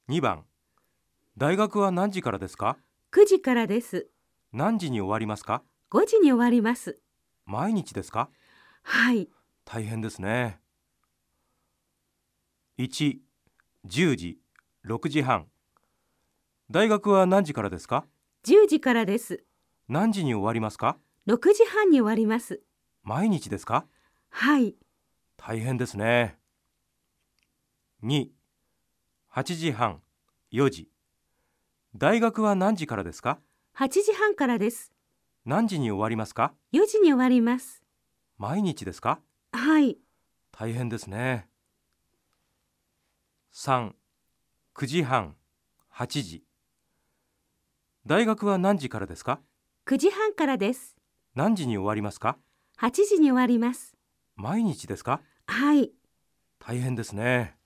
2番、大学は何時からですか？ 9時からです。 何時に終わりますか？ 5時に終わります。 毎日ですか？ はい。 大変ですね。1、10時、6時半。大学は何時からですか？ 10時からです。 何時に終わりますか？ 6時半に終わります。 毎日ですか？ はい。 大変ですね。2、8時半、4時。大学は何時からですか？ 8時半からです。 何時に終わりますか？ 4時に終わります。 毎日ですか？ はい。 大変ですね。3、9時半、8時。大学は何時からですか？ 9時半からです。 何時に終わりますか？ 8時に終わります。 毎日ですか？ はい。 大変ですね。